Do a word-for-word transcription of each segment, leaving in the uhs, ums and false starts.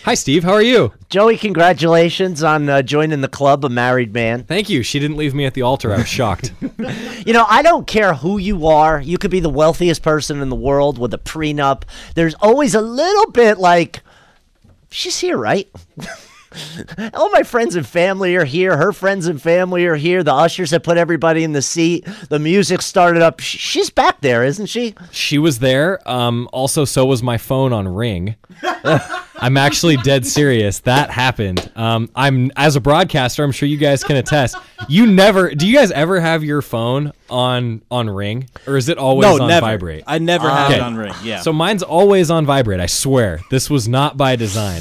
Hi, Steve. How are you? Joey, congratulations on uh, joining the club, A Married Man. Thank you. She didn't leave me at the altar. I was shocked. You know, I don't care who you are. You could be the wealthiest person in the world with a prenup. There's always a little bit like, she's here, right? All my friends and family are here. Her friends and family are here. The ushers have put everybody in the seat. The music started up. She's back there, isn't she? She was there. Um, also, so was my phone on Ring. I'm actually dead serious. That happened. Um, I'm as a broadcaster, I'm sure you guys can attest. You never do you guys ever have your phone on on Ring? Or is it always no, on never. vibrate? I never Uh, have okay. it on Ring. Yeah. So mine's always on vibrate, I swear. This was not by design.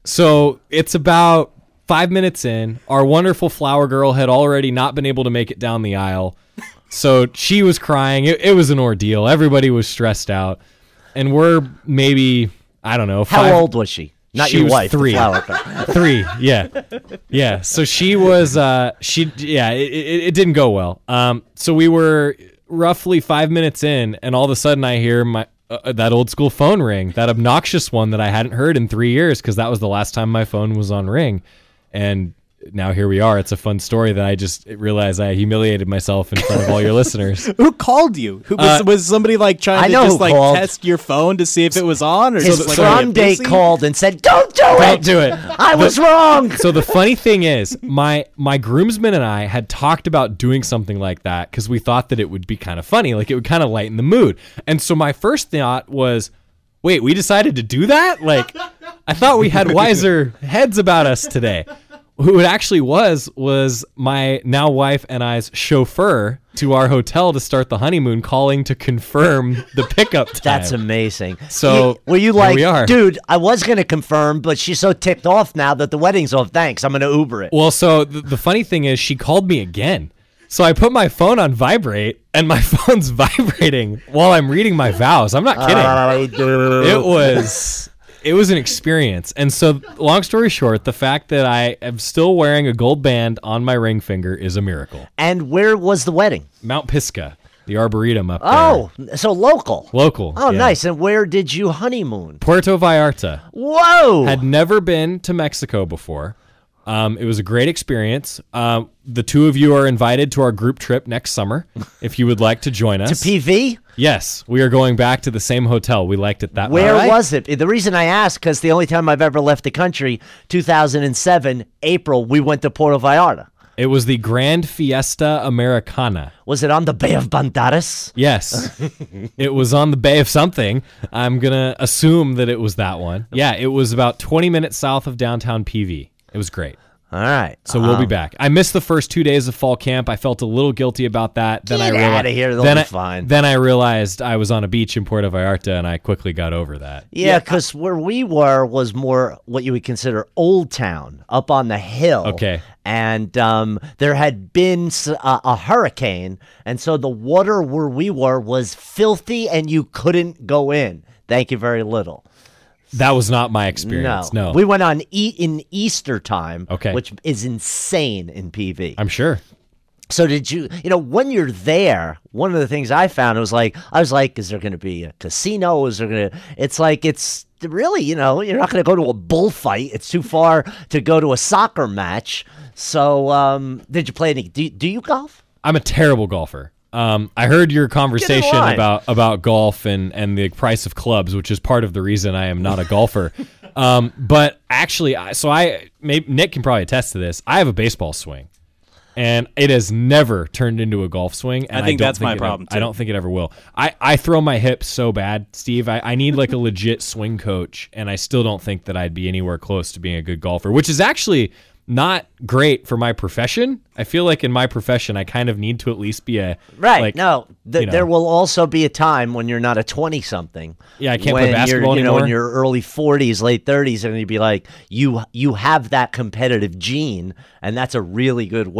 So it's about five minutes in. Our wonderful flower girl had already not been able to make it down the aisle. So she was crying. It, it was an ordeal. Everybody was stressed out. And we're maybe, I don't know. How five, old was she? Not She your was wife. the three. flower girl. Three, yeah. Yeah, so she was, uh, she, yeah, it, it, it didn't go well. Um, so we were roughly five minutes in, and all of a sudden I hear my, Uh, that old school phone ring, that obnoxious one that I hadn't heard in three years because that was the last time my phone was on Ring. And now here we are. It's a fun story that I just realized I humiliated myself in front of all your listeners. Who called you? Who was, Uh, was somebody like trying I to know just who like called. test your phone to see if it was on? Or His just, like, prom are date you busy? called and said, "Don't do Don't it. do it. I was wrong." So the funny thing is, my my groomsmen and I had talked about doing something like that because we thought that it would be kind of funny, like it would kind of lighten the mood. And so my first thought was, wait, we decided to do that? Like, I thought we had wiser heads about us today. Who it actually was, was my now wife and I's chauffeur to our hotel to start the honeymoon, calling to confirm the pickup time. That's amazing. So, You- were you here like, we are. dude, I was going to confirm, but she's so ticked off now that the wedding's off. Thanks. I'm going to Uber it. Well, so the, the funny thing is she called me again. So I put my phone on vibrate, and my phone's vibrating while I'm reading my vows. I'm not kidding. I do. It was it was an experience. And so long story short, the fact that I am still wearing a gold band on my ring finger is a miracle. And where was the wedding? Mount Pisgah, the Arboretum up there. Oh, so local. Local. Oh, yeah. nice. And where did you honeymoon? Puerto Vallarta. Whoa. Had never been to Mexico before. Um, it was a great experience. Um, the two of you are invited to our group trip next summer if you would like to join us. to P V? Yes, we are going back to the same hotel. We liked it that much. Where right. was it? The reason I asked, because the only time I've ever left the country, two thousand seven, April, we went to Puerto Vallarta. It was the Grand Fiesta Americana. Was it on the Bay of Banderas? Yes. It was on the Bay of something. I'm going to assume that it was that one. Yeah, it was about twenty minutes south of downtown P V. It was great. All right. So we'll be back. I missed the first two days of fall camp. I felt a little guilty about that. Then Get I realized, outta here. They'll then be I, fine. Then I realized I was on a beach in Puerto Vallarta, and I quickly got over that. Yeah, because where we were was more what you would consider Old Town, up on the hill. Okay. And um, there had been s- a, a hurricane, and so the water where we were was filthy, and you couldn't go in. Thank you very little. That was not my experience. No. We went on e- in Easter time, Okay. which is insane in P V. I'm sure. So did you, you know, when you're there, one of the things I found was like, I was like, is there going to be a casino? Is there going to, it's like, it's really, you know, you're not going to go to a bullfight. It's too far to go to a soccer match. So um, did you play any, do, do you golf? I'm a terrible golfer. Um, I heard your conversation line. about, about golf and, and the price of clubs, which is part of the reason I am not a golfer. um, but actually, I- so I, maybe Nick can probably attest to this. I have a baseball swing, and it has never turned into a golf swing. And I think don't that's my it problem, ever- I too. don't think it ever will. I, I throw my hips so bad, Steve. I, I need like a legit swing coach, and I still don't think that I'd be anywhere close to being a good golfer, which is actually not great for my profession. I feel like in my profession, I kind of need to at least be a Right. Like, no, th- you know. there will also be a time when you're not a twenty-something. Yeah, I can't when play basketball you're, you know, in anymore. your early forties, late thirties, and you'd be like, you you have that competitive gene, and that's a really good way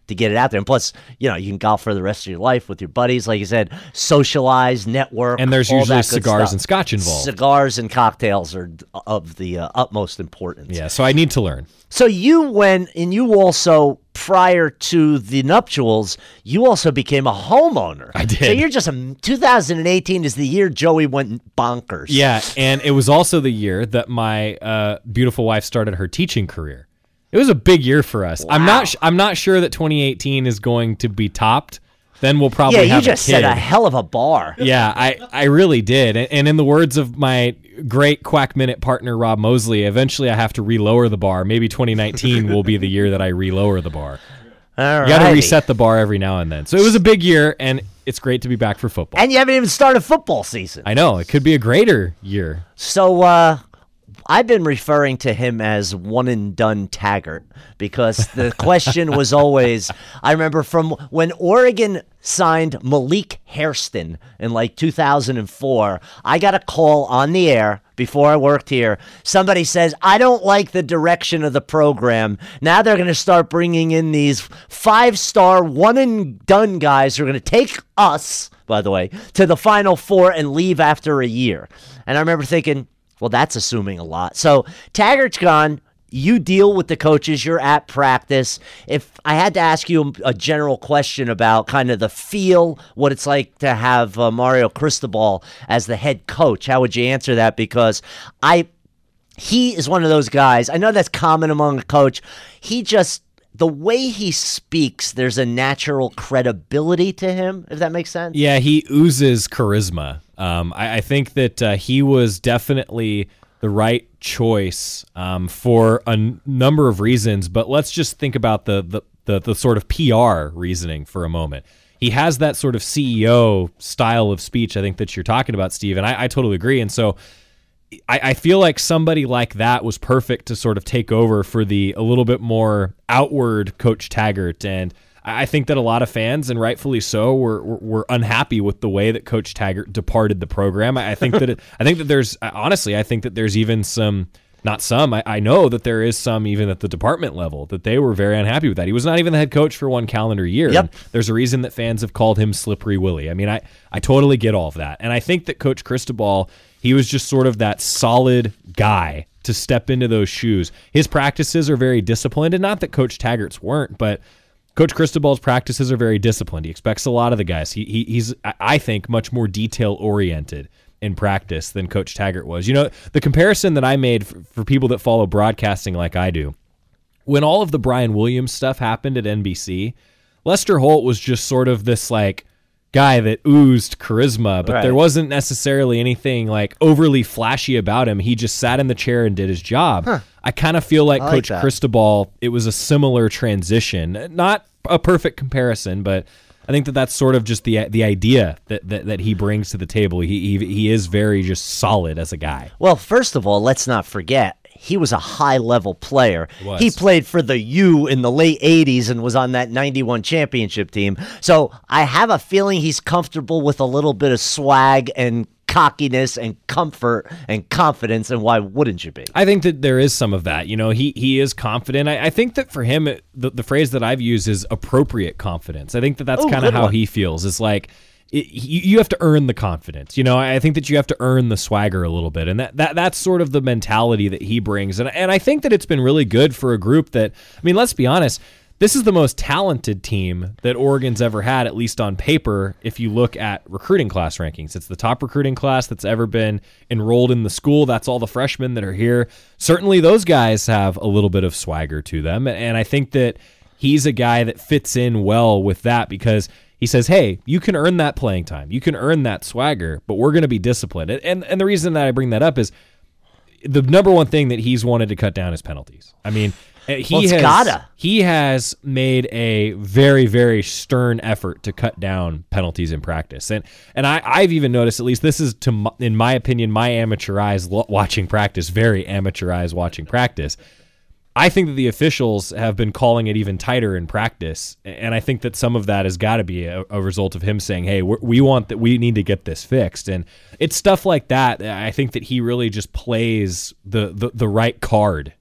to get it out there. And plus, you know, you can golf for the rest of your life with your buddies, like you said, socialize, network, And there's all usually that good cigars stuff. and scotch involved. Cigars and cocktails are of the uh, utmost importance. Yeah, so I need to learn. So you went, and you also, prior to the nuptials, you also became a homeowner. I did. So you're just a, two thousand eighteen is the year Joey went bonkers. Yeah, and it was also the year that my uh, beautiful wife started her teaching career. It was a big year for us. I'm Wow. not. Sh- I'm not sure that twenty eighteen is going to be topped. Then we'll probably Yeah, you have just a kid. set a hell of a bar. Yeah, I, I really did. And, and in the words of my great Quack Minute partner, Rob Mosley, eventually I have to relower the bar. Maybe twenty nineteen will be the year that I relower the bar. All You got to righty. reset the bar every now and then. So it was a big year, and it's great to be back for football. And you haven't even started football season. I know, it could be a greater year. So uh, I've been referring to him as one and done Taggart because the question was always, I remember from when Oregon signed Malik Hairston in like two thousand four, I got a call on the air before I worked here. Somebody says, I don't like the direction of the program. Now they're going to start bringing in these five-star one and done guys who are going to take us, by the way, to the Final Four and leave after a year. And I remember thinking, well, that's assuming a lot. So Taggart's gone. You deal with the coaches. You're at practice. If I had to ask you a general question about kind of the feel, what it's like to have uh, Mario Cristobal as the head coach, how would you answer that? Because I, he is one of those guys. I know that's common among a coach. He just, the way he speaks, there's a natural credibility to him, if that makes sense. Yeah, he oozes charisma. Um, I, I think that uh, he was definitely the right choice um, for a n- number of reasons, but let's just think about the, the the the sort of P R reasoning for a moment. He has that sort of C E O style of speech, I think, that you're talking about, Steve, and I, I totally agree. And so I, I feel like somebody like that was perfect to sort of take over for the a little bit more outward Coach Taggart. And I think that a lot of fans, and rightfully so, were were, were unhappy with the way that Coach Taggart departed the program. I, I think that it, I think that there's honestly, I think that there's even some, not some, I, I know that there is some even at the department level that they were very unhappy with that. He was not even the head coach for one calendar year. Yep. And there's a reason that fans have called him Slippery Willie. I mean, I I totally get all of that, and I think that Coach Cristobal, he was just sort of that solid guy to step into those shoes. His practices are very disciplined, and not that Coach Taggart's weren't, but Coach Cristobal's practices are very disciplined. He expects a lot of the guys. He, he he's, I think, much more detail-oriented in practice than Coach Taggart was. You know, the comparison that I made for, for people that follow broadcasting like I do, when all of the Brian Williams stuff happened at N B C, Lester Holt was just sort of this, like, guy that oozed charisma, but Right. there wasn't necessarily anything like overly flashy about him. He just sat in the chair and did his job. I kind of feel like I like Coach that. Cristobal, it was a similar transition. Not a perfect comparison, but I think that that's sort of just the the idea that, that, that he brings to the table. He, he he is very just solid as a guy. Well, first of all, let's not forget, he was a high-level player. was. He played for the U in the late eighties and was on that ninety-one championship team. So I have a feeling he's comfortable with a little bit of swag and cockiness and comfort and confidence, and why wouldn't you be? I think that there is some of that. You know, he he is confident. I, I think that for him, it, the, the phrase that I've used is appropriate confidence. I think that that's Oh, kind of good how one. he feels. It's like it, you, you have to earn the confidence. You know, I think that you have to earn the swagger a little bit, and that, that that's sort of the mentality that he brings. And and I think that it's been really good for a group that, I mean, let's be honest. This is the most talented team that Oregon's ever had, at least on paper, if you look at recruiting class rankings. It's the top recruiting class that's ever been enrolled in the school. That's all the freshmen that are here. Certainly those guys have a little bit of swagger to them, and I think that he's a guy that fits in well with that because he says, hey, you can earn that playing time. You can earn that swagger, but we're going to be disciplined. And, and the reason that I bring that up is the number one thing that he's wanted to cut down is penalties. I mean, he Well, it's has gotta. he has made a very, very stern effort to cut down penalties in practice, and and I, I've even noticed, at least this is to my, in my opinion, my amateur eyes lo- watching practice, very amateur eyes watching practice. I think that the officials have been calling it even tighter in practice, and I think that some of that has got to be a, a result of him saying, "Hey, we're, we want that. We need to get this fixed." And it's stuff like that. I think that he really just plays the the, the right card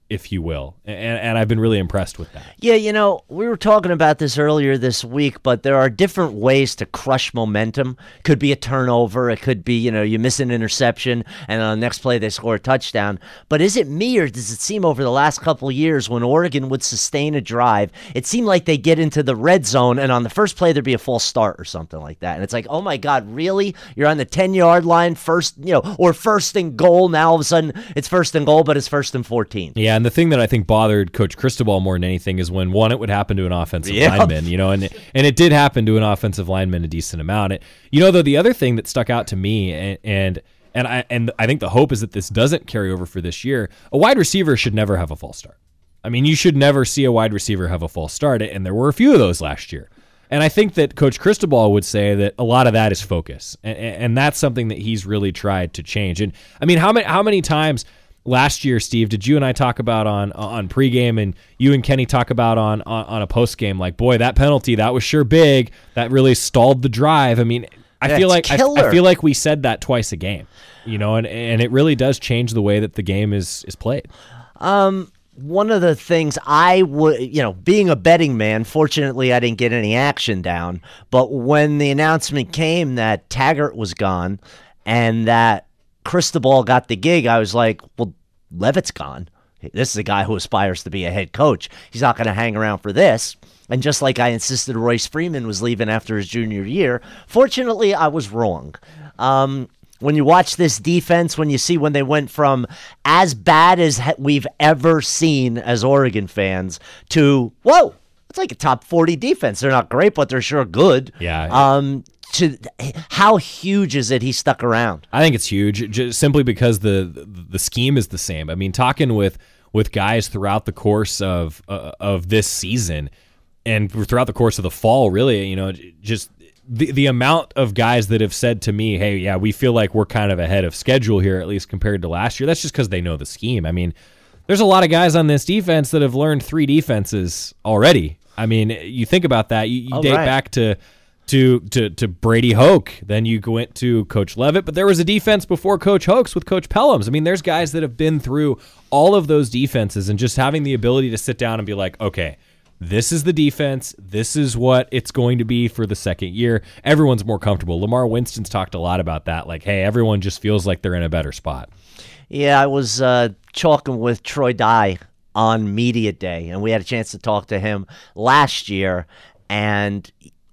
if you will. And, and I've been really impressed with that. Yeah, you know, we were talking about this earlier this week, but there are different ways to crush momentum. Could be a turnover. It could be, you know, you miss an interception and on the next play they score a touchdown. But is it me or does it seem over the last couple of years when Oregon would sustain a drive, it seemed like they get into the red zone and on the first play there'd be a false start or something like that. And it's like, oh my God, really? You're on the ten-yard line first, you know, or first and goal. Now all of a sudden it's first and goal, but it's first and fourteen. Yeah, and the thing that I think bothered Coach Cristobal more than anything is when, one, it would happen to an offensive Yep. lineman, you know, and and it did happen to an offensive lineman a decent amount. It, you know, though, the other thing that stuck out to me, and and and I and I think the hope is that this doesn't carry over for this year. A wide receiver should never have a false start. I mean, you should never see a wide receiver have a false start, and there were a few of those last year. And I think that Coach Cristobal would say that a lot of that is focus, and, and that's something that he's really tried to change. And I mean, how many how many times last year, Steve, did you and I talk about on on pregame, and you and Kenny talk about on on, on a postgame? Like, boy, that penalty, that was sure big. That really stalled the drive. I mean, I That's feel like I, killer. I feel like we said that twice a game, you know, and and it really does change the way that the game is is played. Um, one of the things I would, you know, being a betting man, fortunately I didn't get any action down. But when the announcement came that Taggart was gone and that Cristobal got the gig, I was like, well, Levitt's gone. This is a guy who aspires to be a head coach. He's not going to hang around for this. And just like I insisted Royce Freeman was leaving after his junior year, fortunately, I was wrong. Um, when you watch this defense, when you see when they went from as bad as he- we've ever seen as Oregon fans to, whoa, it's like a top forty defense. They're not great, but they're sure good. Yeah. Um, to how huge is it he stuck around? I think it's huge, just simply because the, the the scheme is the same. I mean, talking with with guys throughout the course of uh, of this season and throughout the course of the fall, really, you know, just the the amount of guys that have said to me, "Hey, yeah, we feel like we're kind of ahead of schedule here, at least compared to last year." That's just because they know the scheme. I mean, there's a lot of guys on this defense that have learned three defenses already. I mean, you think about that. You, you Oh, date right. back to. To, to to Brady Hoke, then you went to Coach Levitt, but there was a defense before Coach Hoke's with Coach Pelhams. I mean, there's guys that have been through all of those defenses and just having the ability to sit down and be like, okay, this is the defense, this is what it's going to be for the second year. Everyone's more comfortable. Lamar Winston's talked a lot about that, like, hey, everyone just feels like they're in a better spot. Yeah, I was uh, talking with Troy Dye on Media Day, and we had a chance to talk to him last year, and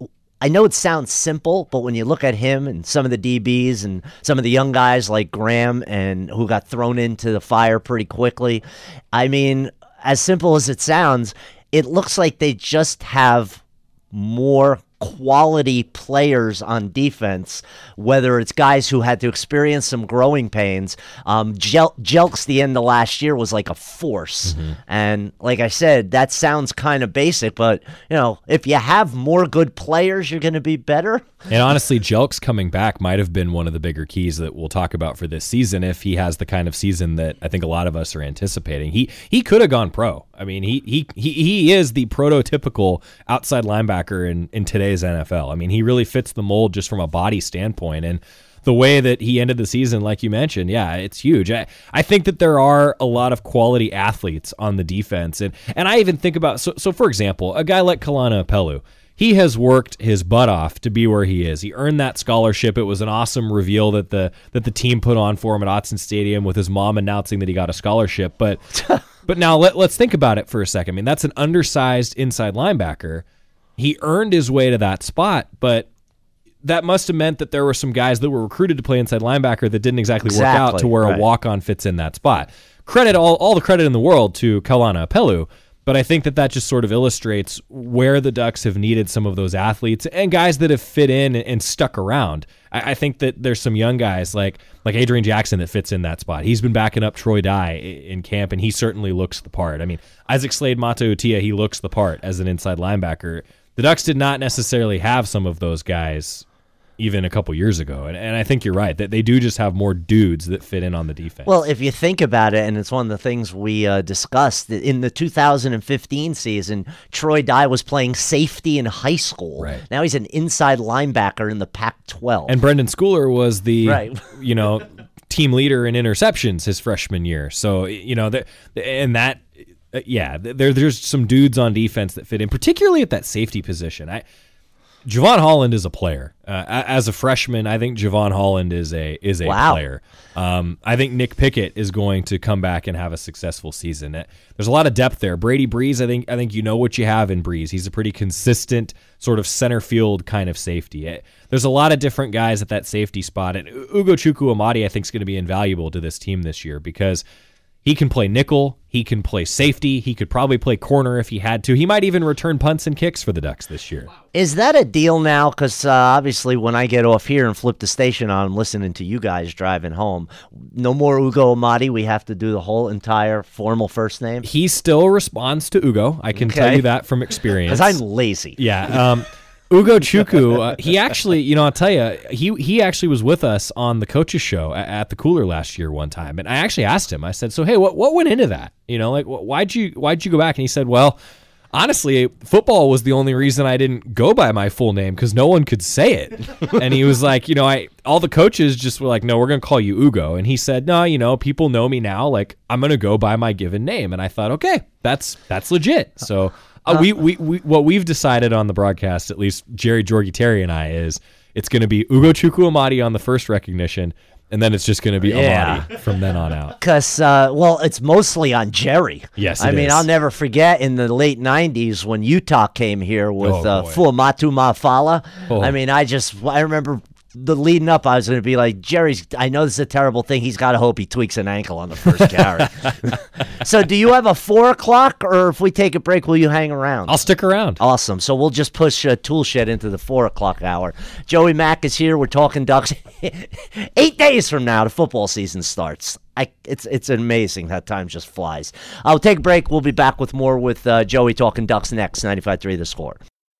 I know it sounds simple, but when you look at him and some of the D Bs and some of the young guys like Graham and who got thrown into the fire pretty quickly, I mean, as simple as it sounds, it looks like they just have more quality players on defense, whether it's guys who had to experience some growing pains. Um, Jel- Jelks, the end of last year, was like a force. Mm-hmm. And like I said, that sounds kind of basic, but, you know, if you have more good players, you're going to be better. And honestly, Jelks coming back might have been one of the bigger keys that we'll talk about for this season if he has the kind of season that I think a lot of us are anticipating. He he could have gone pro. I mean, he he he, he is the prototypical outside linebacker in, in today's N F L. I mean, he really fits the mold just from a body standpoint. And the way that he ended the season, like you mentioned, yeah, it's huge. I, I think that there are a lot of quality athletes on the defense. And and I even think about, so, so for example, a guy like Kalana Pelu, he has worked his butt off to be where he is. He earned that scholarship. It was an awesome reveal that the that the team put on for him at Autzen Stadium with his mom announcing that he got a scholarship. But but now let, let's think about it for a second. I mean, that's an undersized inside linebacker. He earned his way to that spot, but that must have meant that there were some guys that were recruited to play inside linebacker that didn't exactly, exactly work out to where right. a walk-on fits in that spot. Credit all, all the credit in the world to Kalana Pelu. But I think that that just sort of illustrates where the Ducks have needed some of those athletes and guys that have fit in and stuck around. I, I think that there's some young guys like like Adrian Jackson that fits in that spot. He's been backing up Troy Dye in camp, and he certainly looks the part. I mean, Isaac Slade-Mata Utia, he looks the part as an inside linebacker. The Ducks did not necessarily have some of those guys even a couple years ago. And, and I think you're right, that they do just have more dudes that fit in on the defense. Well, if you think about it, and it's one of the things we uh, discussed, in the two thousand fifteen season, Troy Dye was playing safety in high school. Right. Now he's an inside linebacker in the Pac twelve. And Brendan Schooler was the, Right. you know, team leader in interceptions his freshman year. So, you know, that and that, uh, yeah, there there's some dudes on defense that fit in, particularly at that safety position. I. Javon Holland is a player. Uh, as a freshman, I think Javon Holland is a is a Wow. player. Um, I think Nick Pickett is going to come back and have a successful season. Uh, There's a lot of depth there. Brady Breeze, I think I think you know what you have in Breeze. He's a pretty consistent sort of center field kind of safety. Uh, There's a lot of different guys at that safety spot, and U- Ugo Chukwuemadi I think is going to be invaluable to this team this year because he can play nickel, he can play safety, he could probably play corner if he had to. He might even return punts and kicks for the Ducks this year. Is that a deal now? Because uh, obviously when I get off here and flip the station on, I'm listening to you guys driving home. No more Ugo Amadi. We have to do the whole entire formal first name. He still responds to Ugo. I can tell Okay. you that from experience. Because I'm lazy. Yeah. Um, Ugo Chukwu, uh, he actually, you know, I'll tell you, he he actually was with us on the coaches show at, at the Cooler last year one time, and I actually asked him. I said, "So, hey, what what went into that? You know, like, wh- why'd you why'd you go back?" And he said, "Well, honestly, football was the only reason I didn't go by my full name because no one could say it." And he was like, "You know, I all the coaches just were like, no, we're gonna call you Ugo." And he said, "No, you know, people know me now. Like, I'm gonna go by my given name." And I thought, okay, that's that's legit. So. Uh, we, we, we what we've decided on the broadcast, at least Jerry Jorgy Terry and I, is it's going to be Ugo Chukwuemadi on the first recognition, and then it's just going to be Yeah. Amadi from then on out. Because, uh, well, it's mostly on Jerry. Yes, I it mean, is. I'll never forget in the late nineties when Utah came here with Oh, uh, boy. Fuamatu Mafala. Oh. I mean, I just, I remember the leading up, I was going to be like, Jerry's, I know this is a terrible thing. He's got to hope he tweaks an ankle on the first carry. So do you have a four o'clock, or if we take a break, will you hang around? I'll stick around. Awesome. So we'll just push uh, Tool Shed into the four o'clock hour. Joey Mack is here. We're talking Ducks. Eight days from now, the football season starts. I, it's it's amazing how time just flies. I'll take a break. We'll be back with more with uh, Joey talking Ducks next. ninety-five three The Score.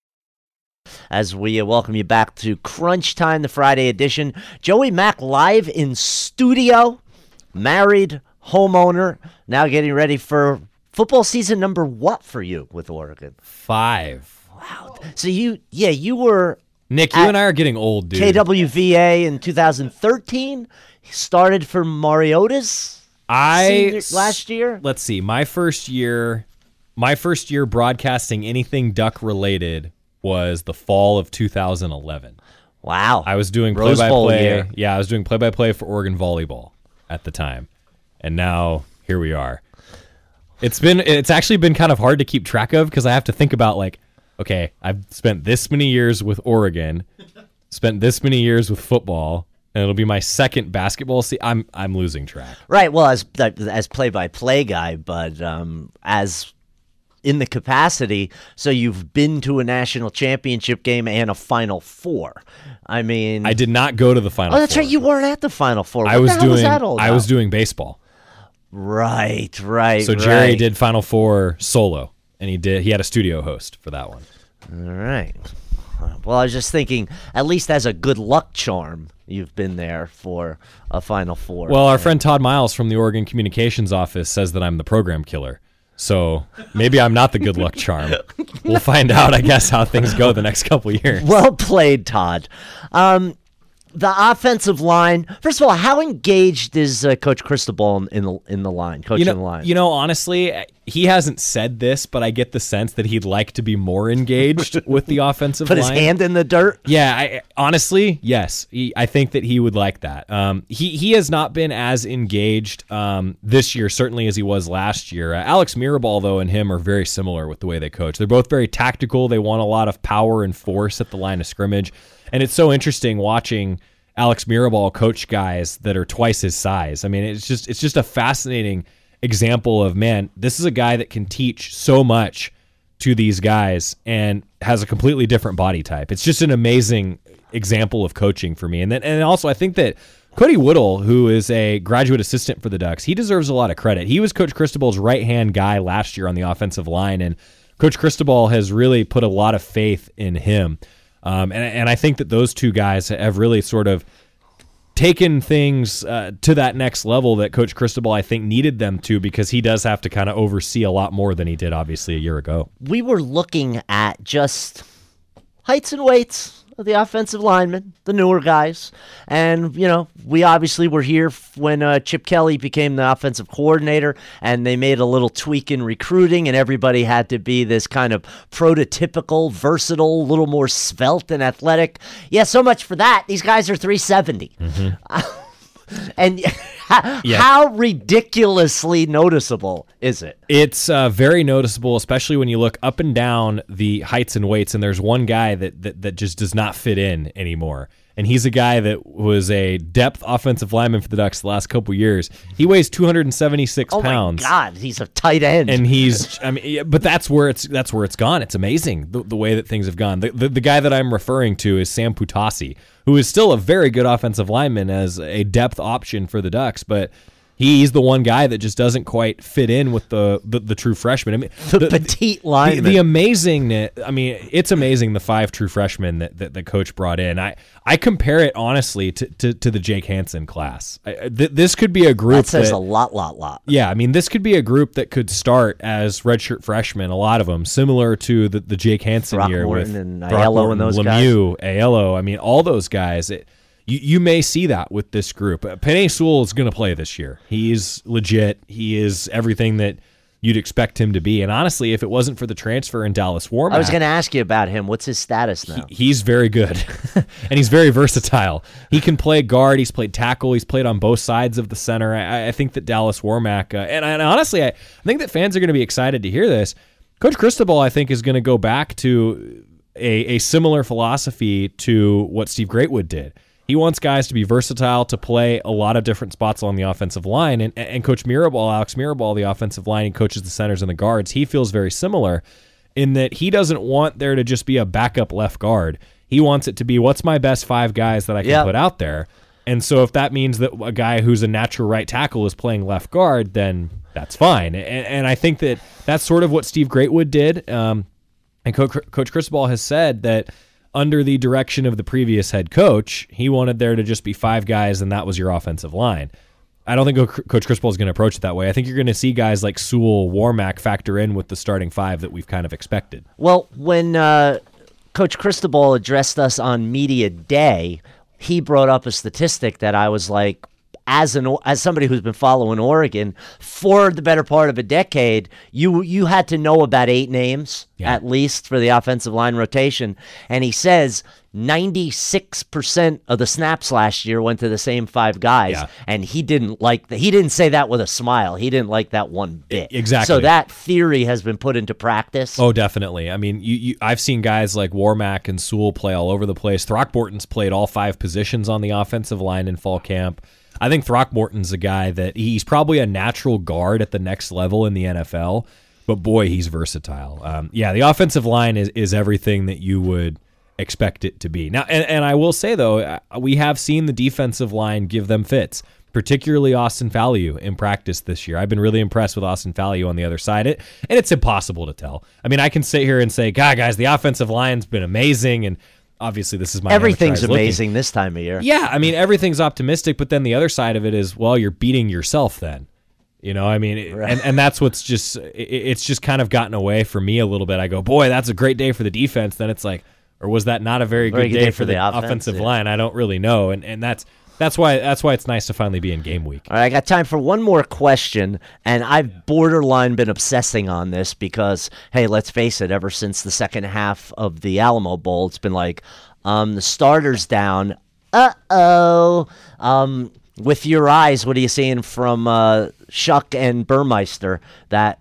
As we uh, welcome you back to Crunch Time, the Friday edition. Joey Mack live in studio, married, homeowner, now getting ready for football season number what for you with Oregon? Five. Wow. So you, yeah, you were Nick, you At and I are getting old, dude. K W V A in two thousand thirteen, started for Mariota's I senior- last year. Let's see. My first year, my first year broadcasting anything Duck related was the fall of two thousand eleven. Wow. I was doing Rose Bowl play-by-play. year. Yeah, I was doing play-by-play for Oregon volleyball at the time, and now here we are. It's been it's actually been kind of hard to keep track of because I have to think about like, okay, I've spent this many years with Oregon, spent this many years with football, and it'll be my second basketball season. I'm I'm losing track. Right. Well, as as play-by-play guy, but um, as in the capacity, so you've been to a national championship game and a Final Four. I mean, I did not go to the final. oh, that's four. right. You weren't at the Final Four. I What was the hell doing. was that all I was about? doing baseball. Right. Right. So Jerry right. did Final Four solo, and he did. He had a studio host for that one. All right. Well, I was just thinking, at least as a good luck charm, you've been there for a Final Four. Well, our friend Todd Miles from the Oregon Communications Office says that I'm the program killer. So maybe I'm not the good luck charm. We'll find out, I guess, how things go the next couple of years. Well played, Todd. Um, the offensive line. First of all, how engaged is uh, Coach Cristobal in, in the in the line, coaching You the know, line? you know, honestly, he hasn't said this, but I get the sense that he'd like to be more engaged with the offensive Put line. his hand in the dirt. Yeah, I, honestly, yes. He, I think that he would like that. Um, he he has not been as engaged um, this year, certainly as he was last year. Uh, Alex Mirabal, though, and him are very similar with the way they coach. They're both very tactical. They want a lot of power and force at the line of scrimmage, and it's so interesting watching Alex Mirabal coach guys that are twice his size. I mean, it's just it's just a fascinating example of, man, this is a guy that can teach so much to these guys and has a completely different body type. It's just an amazing example of coaching for me. And then, and also I think that Cody Woodall, who is a graduate assistant for the Ducks, he deserves a lot of credit. He was Coach Cristobal's right-hand guy last year on the offensive line, and Coach Cristobal has really put a lot of faith in him. Um, and, and I think that those two guys have really sort of taken things uh, to that next level that Coach Cristobal, I think, needed them to, because he does have to kind of oversee a lot more than he did, obviously, a year ago. We were looking at just heights and weights of the offensive linemen, the newer guys. And, you know, we obviously were here when uh, Chip Kelly became the offensive coordinator, and they made a little tweak in recruiting, and everybody had to be this kind of prototypical, versatile, a little more svelte and athletic. Yeah, so much for that. These guys are three seventy. Mm-hmm. And Yeah. how ridiculously noticeable is it? It's uh, very noticeable, especially when you look up and down the heights and weights, and there's one guy that, that, that just does not fit in anymore. And he's a guy that was a depth offensive lineman for the Ducks the last couple years. He weighs two hundred seventy-six Oh pounds. my God, he's a tight end. And he's, I mean, yeah, but that's where it's that's where it's gone. It's amazing the, the way that things have gone. The, the the guy that I'm referring to is Sam Putasi, who is still a very good offensive lineman as a depth option for the Ducks, but he's the one guy that just doesn't quite fit in with the the, the true freshman. I mean, the, petite lineman. The, the amazing, I mean, it's amazing the five true freshmen that, that the coach brought in. I, I compare it honestly to, to, to the Jake Hansen class. I, th- this could be a group that says that, a lot, lot, lot. Yeah, I mean, this could be a group that could start as redshirt freshmen, a lot of them, similar to the, the Jake Hansen year with and Aiello and those Lemieux, Aiello. I mean, all those guys. It, You you may see that with this group. Uh, Penei Sewell is going to play this year. He's legit. He is everything that you'd expect him to be. And honestly, if it wasn't for the transfer in Dallas Warmack, I was going to ask you about him. What's his status now? he, he's very good, and he's very versatile. He can play guard. He's played tackle. He's played on both sides of the center. I, I think that Dallas Warmack, uh, and, and honestly, I, I think that fans are going to be excited to hear this. Coach Cristobal, I think, is going to go back to a, a similar philosophy to what Steve Greatwood did. He wants guys to be versatile, to play a lot of different spots along the offensive line. And, and Coach Mirabal, Alex Mirabal, the offensive line, he coaches the centers and the guards. He feels very similar in that he doesn't want there to just be a backup left guard. He wants it to be, what's my best five guys that I can yep. put out there? And so if that means that a guy who's a natural right tackle is playing left guard, then that's fine. And, and I think that that's sort of what Steve Greatwood did. Um, and Co- Coach Cristobal has said that under the direction of the previous head coach, he wanted there to just be five guys, and that was your offensive line. I don't think Coach Cristobal is going to approach it that way. I think you're going to see guys like Sewell, Warmack factor in with the starting five that we've kind of expected. Well, when uh, Coach Cristobal addressed us on Media Day, he brought up a statistic that I was like, as an as somebody who's been following Oregon for the better part of a decade, you you had to know about eight names yeah. at least for the offensive line rotation. And he says ninety-six percent of the snaps last year went to the same five guys. Yeah. And he didn't like that. He didn't say that with a smile. He didn't like that one bit. Exactly. So that theory has been put into practice. Oh, definitely. I mean, you, you I've seen guys like Warmack and Sewell play all over the place. Throckmorton's played all five positions on the offensive line in fall camp. I think Throckmorton's a guy that he's probably a natural guard at the next level in the N F L, but boy, he's versatile. Um, yeah, the offensive line is, is everything that you would expect it to be. Now, and, and I will say, though, we have seen the defensive line give them fits, particularly Austin Falliou in practice this year. I've been really impressed with Austin Falliou on the other side, it, and it's impossible to tell. I mean, I can sit here and say, God, guys, the offensive line's been amazing, and obviously, this is my everything's amateur eyes amazing looking. This time of year. Yeah, I mean, everything's optimistic, but then the other side of it is, well, you're beating yourself then. You know, I mean, it, Right. and, and that's what's just, it, it's just kind of gotten away for me a little bit. I go, boy, that's a great day for the defense. Then it's like, or was that not a very, Very good, day, for the, offense, offensive yeah. line? I don't really know. And and that's that's why that's why it's nice to finally be in game week. All right, I got time for one more question, and I've borderline been obsessing on this because, hey, let's face it, ever since the second half of the Alamo Bowl, it's been like, um, the starter's down. Uh-oh. Um, with your eyes, what are you seeing from uh, Shuck and Burmeister? That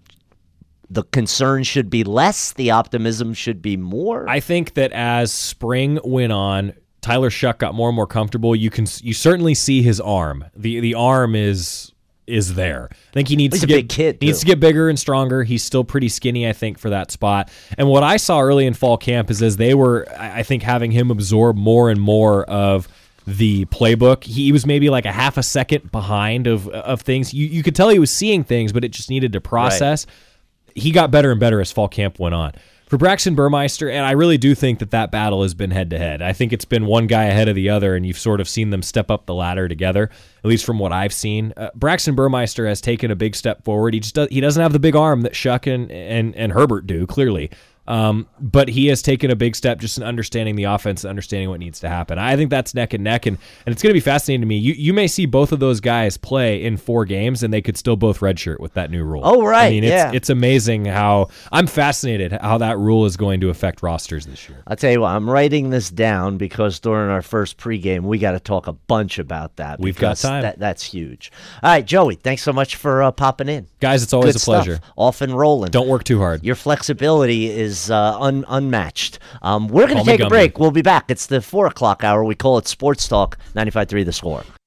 the concern should be less, the optimism should be more? I think that as spring went on, Tyler Shuck got more and more comfortable. You can you certainly see his arm. The the arm is is there. I think he needs He's to a get big kid, he needs too. to get bigger and stronger. He's still pretty skinny, I think, for that spot. And what I saw early in fall camp is as they were, I I think, having him absorb more and more of the playbook, he was maybe like a half a second behind of of things. You you could tell he was seeing things, but it just needed to process. He got better and better as fall camp went on. For Braxton Burmeister, and I really do think that that battle has been head-to-head. I think it's been one guy ahead of the other, and you've sort of seen them step up the ladder together, at least from what I've seen. Uh, Braxton Burmeister has taken a big step forward. He just does, he doesn't have the big arm that Shuck and, and, and Herbert do, clearly. Um, but he has taken a big step just in understanding the offense and understanding what needs to happen. I think that's neck and neck, and, and it's going to be fascinating to me. You you may see both of those guys play in four games, and they could still both redshirt with that new rule. Oh, right, I mean, it's, yeah. it's amazing how I'm fascinated how that rule is going to affect rosters this year. I'll tell you what, I'm writing this down because during our first pregame, we got to talk a bunch about that. We've got because time. That, that's huge. All right, Joey, thanks so much for uh, popping in. Guys, it's always Good a pleasure. Stuff. Off and rolling. Don't work too hard. Your flexibility is uh, un- unmatched. Um, we're going Call to me take a Gumby. break. We'll be back. It's the four o'clock hour. We call it Sports Talk, ninety-five point three The Score.